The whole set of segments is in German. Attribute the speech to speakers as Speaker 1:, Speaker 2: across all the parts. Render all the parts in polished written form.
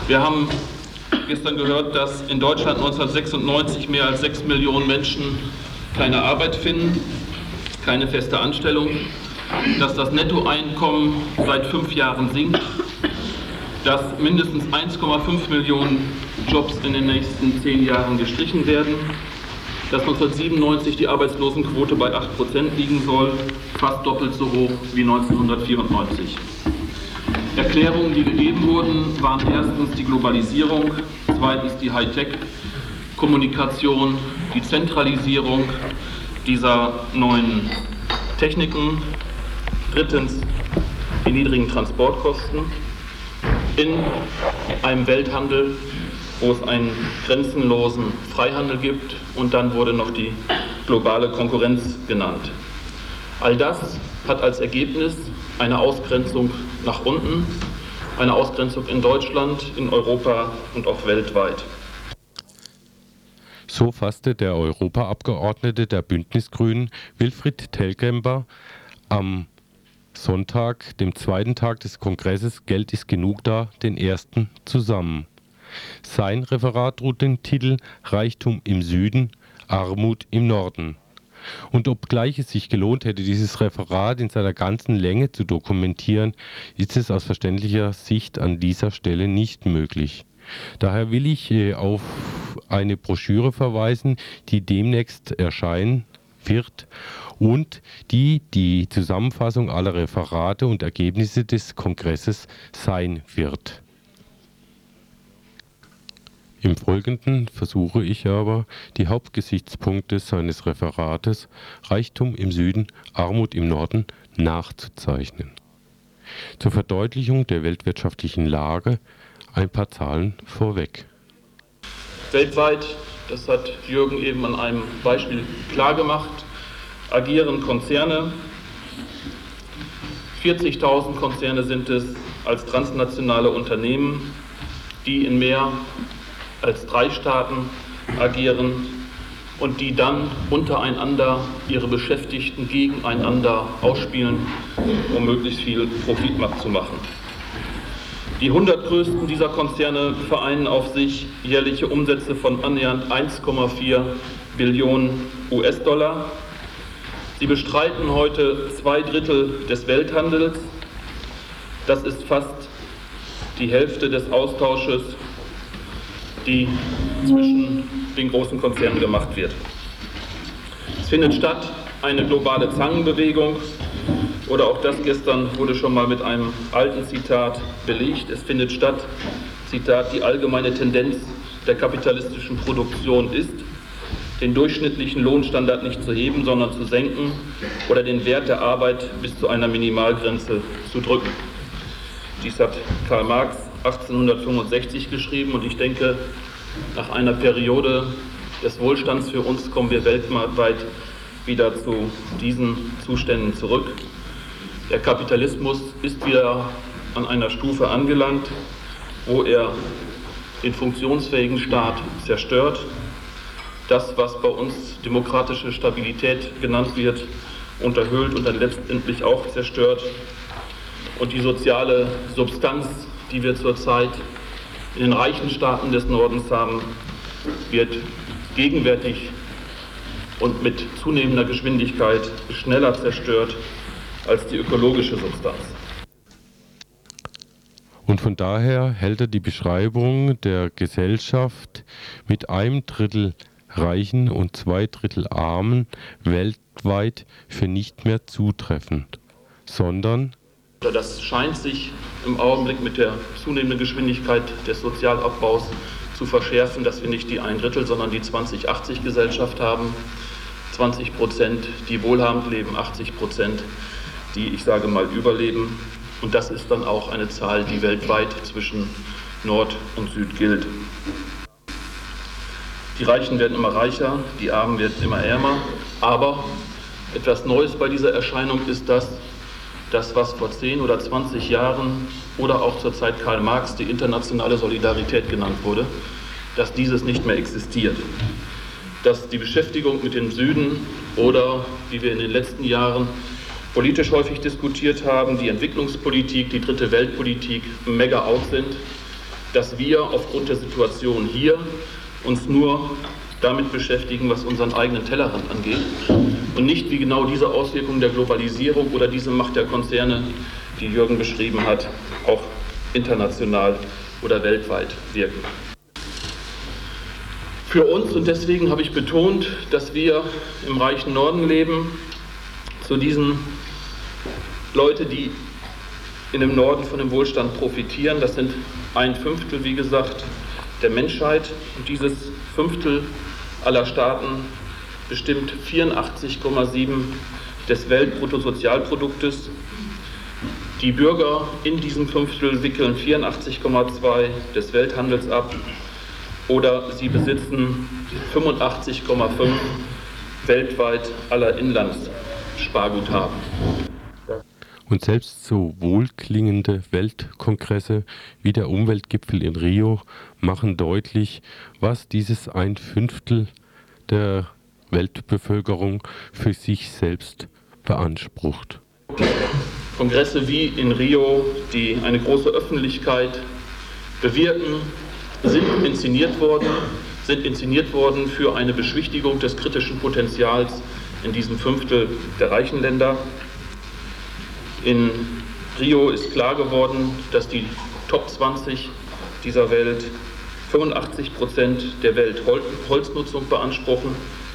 Speaker 1: Wir haben gestern gehört, dass in Deutschland 1996 mehr als 6 Millionen Menschen keine Arbeit finden, keine feste Anstellung, dass das Nettoeinkommen seit 5 Jahren sinkt, dass mindestens 1,5 Millionen Jobs in den nächsten 10 Jahren gestrichen werden, dass 1997 die Arbeitslosenquote bei 8% liegen soll, fast doppelt so hoch wie 1994. Erklärungen, die gegeben wurden, waren erstens die Globalisierung, zweitens die Hightech-Kommunikation, die Zentralisierung dieser neuen Techniken, drittens die niedrigen Transportkosten in einem Welthandel, wo es einen grenzenlosen Freihandel gibt, und dann wurde noch die globale Konkurrenz genannt. All das hat als Ergebnis eine Ausgrenzung nach unten, eine Ausgrenzung in Deutschland, in Europa und auch weltweit.
Speaker 2: So fasste der Europaabgeordnete der Bündnisgrünen Wilfried Telgemper am Sonntag, dem zweiten Tag des Kongresses Geld ist genug da, den ersten zusammen. Sein Referat trug den Titel Reichtum im Süden, Armut im Norden. Und obgleich es sich gelohnt hätte, dieses Referat in seiner ganzen Länge zu dokumentieren, ist es aus verständlicher Sicht an dieser Stelle nicht möglich. Daher will ich auf eine Broschüre verweisen, die demnächst erscheinen wird und die die Zusammenfassung aller Referate und Ergebnisse des Kongresses sein wird. Im Folgenden versuche ich aber, die Hauptgesichtspunkte seines Referates Reichtum im Süden, Armut im Norden nachzuzeichnen. Zur Verdeutlichung der weltwirtschaftlichen Lage ein paar Zahlen vorweg.
Speaker 1: Weltweit, das hat Jürgen eben an einem Beispiel klargemacht, agieren Konzerne. 40.000 Konzerne sind es als transnationale Unternehmen, die in mehr als 3 Staaten agieren und die dann untereinander ihre Beschäftigten gegeneinander ausspielen, um möglichst viel Profit zu machen. Die 100 größten dieser Konzerne vereinen auf sich jährliche Umsätze von annähernd 1,4 Billionen US-Dollar. Sie bestreiten heute 2/3 des Welthandels. Das ist fast die Hälfte des Austausches, die zwischen den großen Konzernen gemacht wird. Es findet statt eine globale Zangenbewegung, oder auch das gestern wurde schon mal mit einem alten Zitat belegt. Es findet statt, Zitat, die allgemeine Tendenz der kapitalistischen Produktion ist, den durchschnittlichen Lohnstandard nicht zu heben, sondern zu senken oder den Wert der Arbeit bis zu einer Minimalgrenze zu drücken. Dies hat Karl Marx 1865 geschrieben, und ich denke, nach einer Periode des Wohlstands für uns kommen wir weltweit wieder zu diesen Zuständen zurück. Der Kapitalismus ist wieder an einer Stufe angelangt, wo er den funktionsfähigen Staat zerstört. Das, was bei uns demokratische Stabilität genannt wird, unterhöhlt und dann letztendlich auch zerstört. Und die soziale Substanz, die wir zurzeit in den reichen Staaten des Nordens haben, wird gegenwärtig und mit zunehmender Geschwindigkeit schneller zerstört als die ökologische Substanz.
Speaker 2: Und von daher hält er die Beschreibung der Gesellschaft mit 1/3 Reichen und 2/3 Armen weltweit für nicht mehr zutreffend, sondern
Speaker 1: das scheint sich im Augenblick mit der zunehmenden Geschwindigkeit des Sozialabbaus zu verschärfen, dass wir nicht die 1/3, sondern die 20-80-Gesellschaft haben. 20%, die wohlhabend leben, 80%, die, ich sage mal, überleben. Und das ist dann auch eine Zahl, die weltweit zwischen Nord und Süd gilt. Die Reichen werden immer reicher, die Armen werden immer ärmer. Aber etwas Neues bei dieser Erscheinung ist das, was vor 10 oder 20 Jahren oder auch zur Zeit Karl Marx die internationale Solidarität genannt wurde, dass dieses nicht mehr existiert. Dass die Beschäftigung mit dem Süden oder, wie wir in den letzten Jahren politisch häufig diskutiert haben, die Entwicklungspolitik, die dritte Weltpolitik mega out sind, dass wir aufgrund der Situation hier uns nur damit beschäftigen, was unseren eigenen Tellerrand angeht und nicht, wie genau diese Auswirkungen der Globalisierung oder diese Macht der Konzerne, die Jürgen beschrieben hat, auch international oder weltweit wirken. Für uns, und deswegen habe ich betont, dass wir im reichen Norden leben, zu diesen Leute, die in dem Norden von dem Wohlstand profitieren, das sind 1/5, wie gesagt, der Menschheit, und dieses Fünftel aller Staaten bestimmt 84,7 des Weltbruttosozialproduktes. Die Bürger in diesem Fünftel wickeln 84,2 des Welthandels ab oder sie besitzen 85,5 weltweit aller Inlandssparguthaben.
Speaker 2: Und selbst so wohlklingende Weltkongresse wie der Umweltgipfel in Rio machen deutlich, was dieses 1/5 der Weltbevölkerung für sich selbst beansprucht.
Speaker 1: Kongresse wie in Rio, die eine große Öffentlichkeit bewirken, sind inszeniert worden für eine Beschwichtigung des kritischen Potenzials in diesem Fünftel der reichen Länder. In Rio ist klar geworden, dass die Top 20 dieser Welt 85% der Weltholznutzung beanspruchen,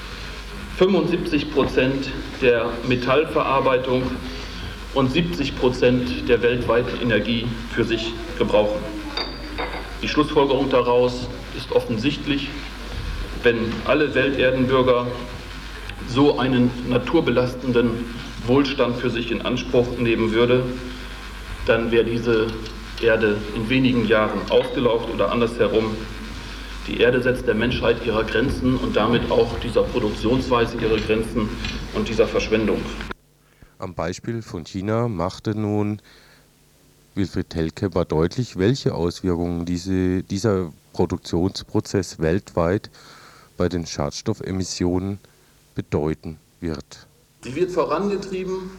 Speaker 1: 75% der Metallverarbeitung und 70% der weltweiten Energie für sich gebrauchen. Die Schlussfolgerung daraus ist offensichtlich: Wenn alle Welterdenbürger so einen naturbelastenden Wohlstand für sich in Anspruch nehmen würde, dann wäre diese Erde in wenigen Jahren ausgelaugt oder andersherum. Die Erde setzt der Menschheit ihre Grenzen und damit auch dieser Produktionsweise ihre Grenzen und dieser Verschwendung.
Speaker 2: Am Beispiel von China machte nun Wilfried Telkämper deutlich, welche Auswirkungen dieser Produktionsprozess weltweit bei den Schadstoffemissionen bedeuten wird.
Speaker 1: Sie wird vorangetrieben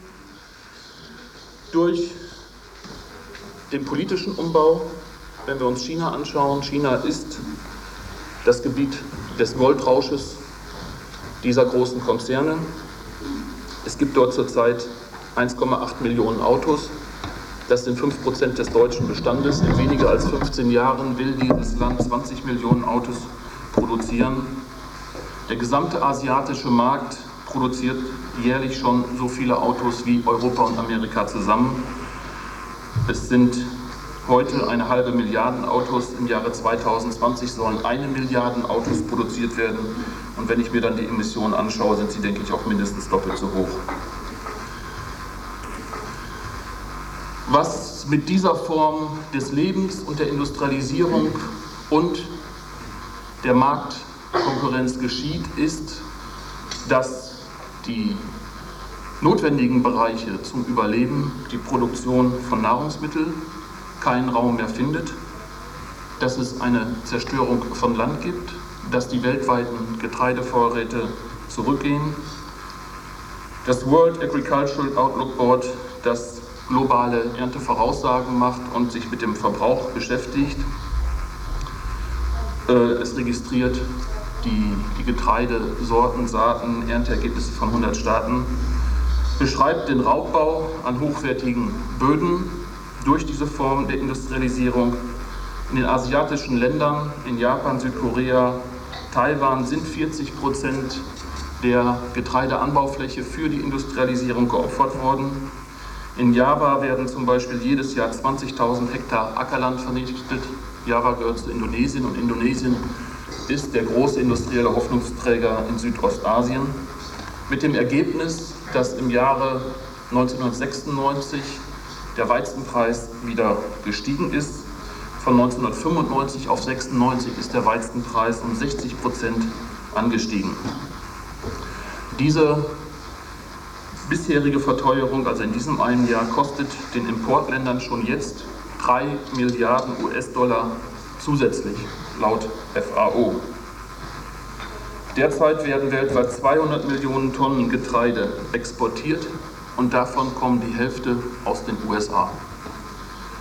Speaker 1: durch den politischen Umbau. Wenn wir uns China anschauen, China ist das Gebiet des Goldrausches dieser großen Konzerne. Es gibt dort zurzeit 1,8 Millionen Autos. Das sind 5% des deutschen Bestandes. In weniger als 15 Jahren will dieses Land 20 Millionen Autos produzieren. Der gesamte asiatische Markt produziert jährlich schon so viele Autos wie Europa und Amerika zusammen. Es sind heute 1,5 Milliarden Autos. Im Jahre 2020 sollen 1 Milliarde Autos produziert werden. Und wenn ich mir dann die Emissionen anschaue, sind sie, denke ich, auch mindestens doppelt so hoch. Was mit dieser Form des Lebens und der Industrialisierung und der Marktkonkurrenz geschieht, ist, dass die notwendigen Bereiche zum Überleben, die Produktion von Nahrungsmitteln, keinen Raum mehr findet, dass es eine Zerstörung von Land gibt, dass die weltweiten Getreidevorräte zurückgehen. Das World Agricultural Outlook Board, das globale Erntevoraussagen macht und sich mit dem Verbrauch beschäftigt, es registriert die Getreidesorten, Saaten, Ernteergebnisse von 100 Staaten, beschreibt den Raubbau an hochwertigen Böden durch diese Form der Industrialisierung. In den asiatischen Ländern, in Japan, Südkorea, Taiwan sind 40% der Getreideanbaufläche für die Industrialisierung geopfert worden. In Java werden zum Beispiel jedes Jahr 20.000 Hektar Ackerland vernichtet. Java gehört zu Indonesien und Indonesien ist der große industrielle Hoffnungsträger in Südostasien. Mit dem Ergebnis, dass im Jahre 1996 der Weizenpreis wieder gestiegen ist. Von 1995 auf 96 ist der Weizenpreis um 60% angestiegen. Diese bisherige Verteuerung, also in diesem einen Jahr, kostet den Importländern schon jetzt 3 Milliarden US-Dollar zusätzlich, laut FAO. Derzeit werden weltweit 200 Millionen Tonnen Getreide exportiert und davon kommen die Hälfte aus den USA.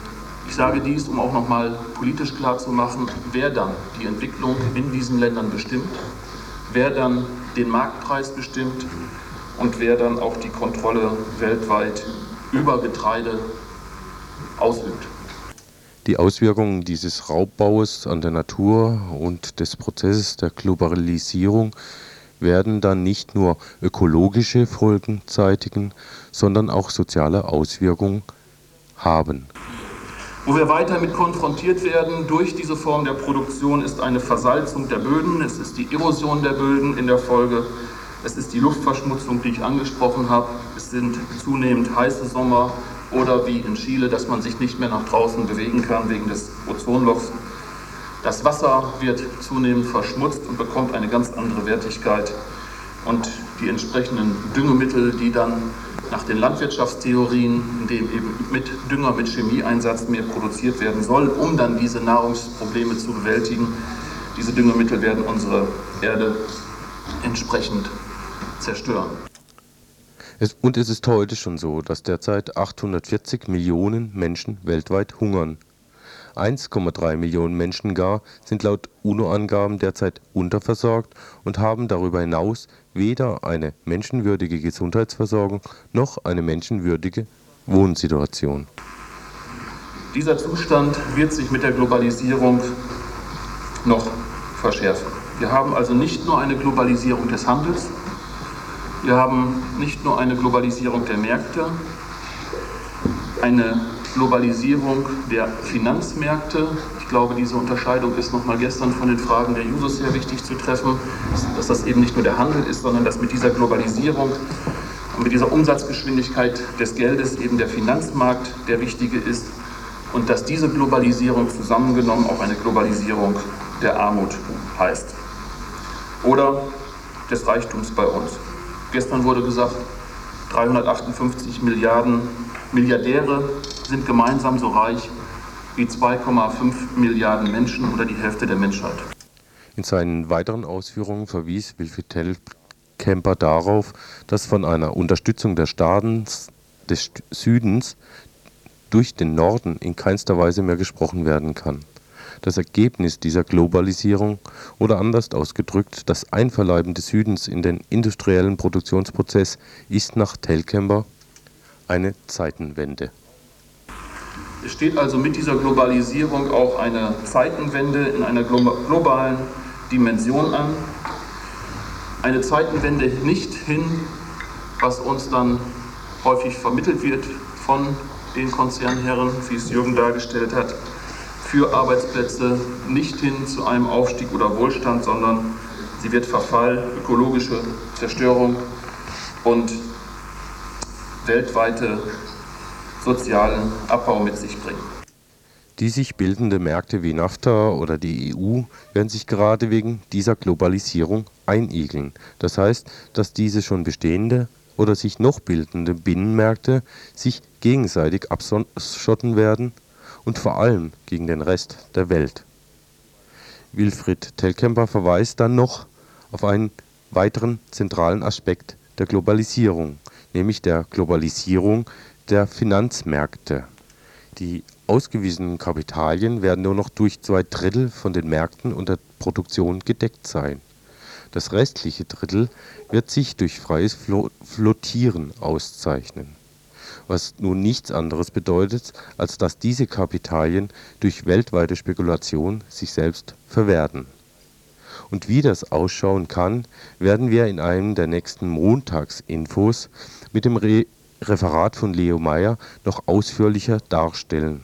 Speaker 1: Ich sage dies, um auch nochmal politisch klarzumachen, wer dann die Entwicklung in diesen Ländern bestimmt, wer dann den Marktpreis bestimmt und wer dann auch die Kontrolle weltweit über Getreide ausübt.
Speaker 2: Die Auswirkungen dieses Raubbaues an der Natur und des Prozesses der Globalisierung werden dann nicht nur ökologische Folgen zeitigen, sondern auch soziale Auswirkungen haben.
Speaker 1: Wo wir weiter mit konfrontiert werden durch diese Form der Produktion, ist eine Versalzung der Böden, es ist die Erosion der Böden in der Folge, es ist die Luftverschmutzung, die ich angesprochen habe, es sind zunehmend heiße Sommer oder wie in Chile, dass man sich nicht mehr nach draußen bewegen kann wegen des Ozonlochs. Das Wasser wird zunehmend verschmutzt und bekommt eine ganz andere Wertigkeit. Und die entsprechenden Düngemittel, die dann nach den Landwirtschaftstheorien, in dem eben mit Dünger, mit Chemieeinsatz mehr produziert werden soll, um dann diese Nahrungsprobleme zu bewältigen, diese Düngemittel werden unsere Erde entsprechend zerstören.
Speaker 2: Es ist heute schon so, dass derzeit 840 Millionen Menschen weltweit hungern. 1,3 Millionen Menschen gar sind laut UNO-Angaben derzeit unterversorgt und haben darüber hinaus weder eine menschenwürdige Gesundheitsversorgung noch eine menschenwürdige Wohnsituation.
Speaker 1: Dieser Zustand wird sich mit der Globalisierung noch verschärfen. Wir haben also nicht nur eine Globalisierung des Handels, wir haben nicht nur eine Globalisierung der Märkte, eine Globalisierung der Finanzmärkte. Ich glaube, diese Unterscheidung ist nochmal gestern von den Fragen der Jusos sehr wichtig zu treffen, dass das eben nicht nur der Handel ist, sondern dass mit dieser Globalisierung und mit dieser Umsatzgeschwindigkeit des Geldes eben der Finanzmarkt der wichtige ist und dass diese Globalisierung zusammengenommen auch eine Globalisierung der Armut heißt oder des Reichtums bei uns. Gestern wurde gesagt, 358 Milliardäre sind gemeinsam so reich wie 2,5 Milliarden Menschen oder die Hälfte der Menschheit.
Speaker 2: In seinen weiteren Ausführungen verwies Wilfried Telgemper darauf, dass von einer Unterstützung der Staaten des Südens durch den Norden in keinster Weise mehr gesprochen werden kann. Das Ergebnis dieser Globalisierung oder anders ausgedrückt, das Einverleiben des Südens in den industriellen Produktionsprozess ist nach Telgemper eine Zeitenwende.
Speaker 1: Es steht also mit dieser Globalisierung auch eine Zeitenwende in einer globalen Dimension an. Eine Zeitenwende nicht hin, was uns dann häufig vermittelt wird von den Konzernherren, wie es Jürgen dargestellt hat, für Arbeitsplätze, nicht hin zu einem Aufstieg oder Wohlstand, sondern sie wird Verfall, ökologische Zerstörung und weltweite sozialen Abbau mit sich bringen.
Speaker 2: Die sich bildende Märkte wie NAFTA oder die EU werden sich gerade wegen dieser Globalisierung einigeln. Das heißt, dass diese schon bestehende oder sich noch bildende Binnenmärkte sich gegenseitig abschotten werden und vor allem gegen den Rest der Welt. Wilfried Telgemper verweist dann noch auf einen weiteren zentralen Aspekt der Globalisierung, nämlich der Globalisierung der Finanzmärkte. Die ausgewiesenen Kapitalien werden nur noch durch 2/3 von den Märkten und der Produktion gedeckt sein. Das restliche Drittel wird sich durch freies Flottieren auszeichnen, was nun nichts anderes bedeutet, als dass diese Kapitalien durch weltweite Spekulation sich selbst verwerten. Und wie das ausschauen kann, werden wir in einem der nächsten Montagsinfos mit dem Referat von Leo Meyer noch ausführlicher darstellen.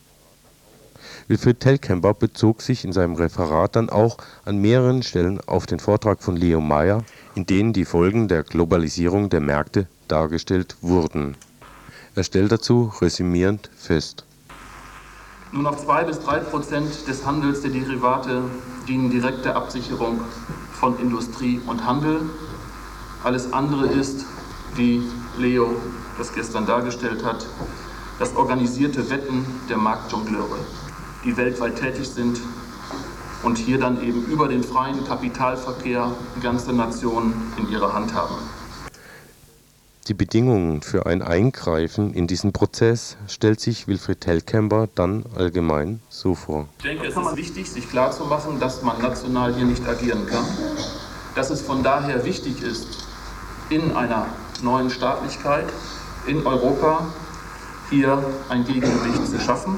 Speaker 2: Wilfried Telgemper bezog sich in seinem Referat dann auch an mehreren Stellen auf den Vortrag von Leo Meyer, in denen die Folgen der Globalisierung der Märkte dargestellt wurden. Er stellt dazu resümierend fest:
Speaker 1: Nur noch 2-3% des Handels der Derivate dienen direkt der Absicherung von Industrie und Handel. Alles andere ist, wie Leo das gestern dargestellt hat, das organisierte Wetten der Marktjongleure, die weltweit tätig sind und hier dann eben über den freien Kapitalverkehr ganze Nationen in ihrer Hand haben.
Speaker 2: Die Bedingungen für ein Eingreifen in diesen Prozess stellt sich Wilfried Telkämper dann allgemein so vor.
Speaker 1: Ich denke, es ist wichtig, sich klarzumachen, dass man national hier nicht agieren kann, dass es von daher wichtig ist, in einer neuen Staatlichkeit in Europa hier ein Gegengewicht zu schaffen.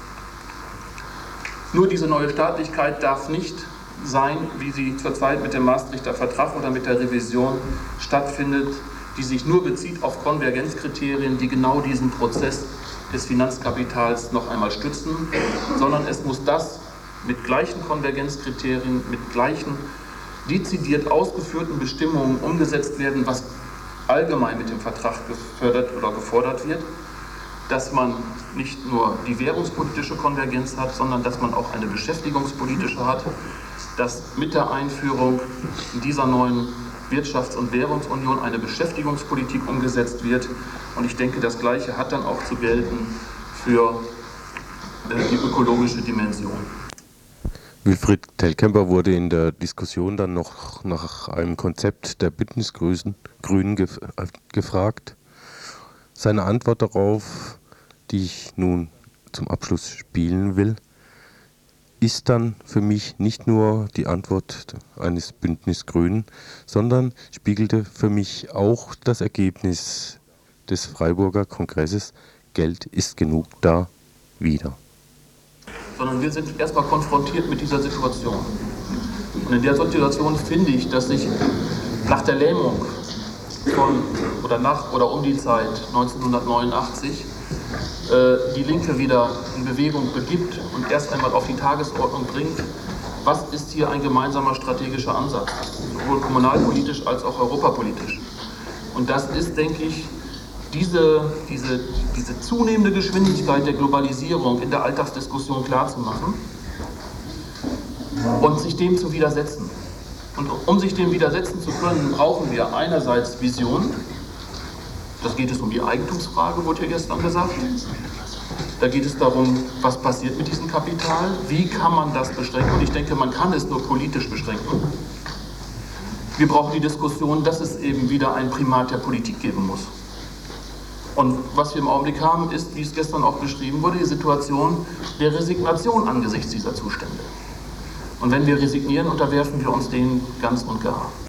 Speaker 1: Nur diese neue Staatlichkeit darf nicht sein, wie sie zurzeit mit dem Maastrichter Vertrag oder mit der Revision stattfindet, die sich nur bezieht auf Konvergenzkriterien, die genau diesen Prozess des Finanzkapitals noch einmal stützen, sondern es muss das mit gleichen Konvergenzkriterien, mit gleichen dezidiert ausgeführten Bestimmungen umgesetzt werden, was allgemein mit dem Vertrag gefördert oder gefordert wird, dass man nicht nur die währungspolitische Konvergenz hat, sondern dass man auch eine beschäftigungspolitische hat, dass mit der Einführung dieser neuen Wirtschafts- und Währungsunion eine Beschäftigungspolitik umgesetzt wird. Und ich denke, das Gleiche hat dann auch zu gelten für die ökologische Dimension.
Speaker 2: Wilfried Telkämper wurde in der Diskussion dann noch nach einem Konzept der Bündnisgrünen gefragt. Seine Antwort darauf, die ich nun zum Abschluss spielen will, ist dann für mich nicht nur die Antwort eines Bündnisgrünen, sondern spiegelte für mich auch das Ergebnis des Freiburger Kongresses Geld ist genug da wider.
Speaker 1: Sondern wir sind erstmal konfrontiert mit dieser Situation. Und in der Situation finde ich, dass sich nach der Lähmung nach oder um die Zeit 1989 die Linke wieder in Bewegung begibt und erst einmal auf die Tagesordnung bringt, was ist hier ein gemeinsamer strategischer Ansatz, sowohl kommunalpolitisch als auch europapolitisch. Und das ist, denke ich, diese zunehmende Geschwindigkeit der Globalisierung in der Alltagsdiskussion klarzumachen und sich dem zu widersetzen. Und um sich dem widersetzen zu können, brauchen wir einerseits Vision. Das geht es um die Eigentumsfrage, wurde hier gestern gesagt. Da geht es darum, was passiert mit diesem Kapital, wie kann man das beschränken. Und ich denke, man kann es nur politisch beschränken. Wir brauchen die Diskussion, dass es eben wieder ein Primat der Politik geben muss. Und was wir im Augenblick haben, ist, wie es gestern auch beschrieben wurde, die Situation der Resignation angesichts dieser Zustände. Und wenn wir resignieren, unterwerfen wir uns denen ganz und gar.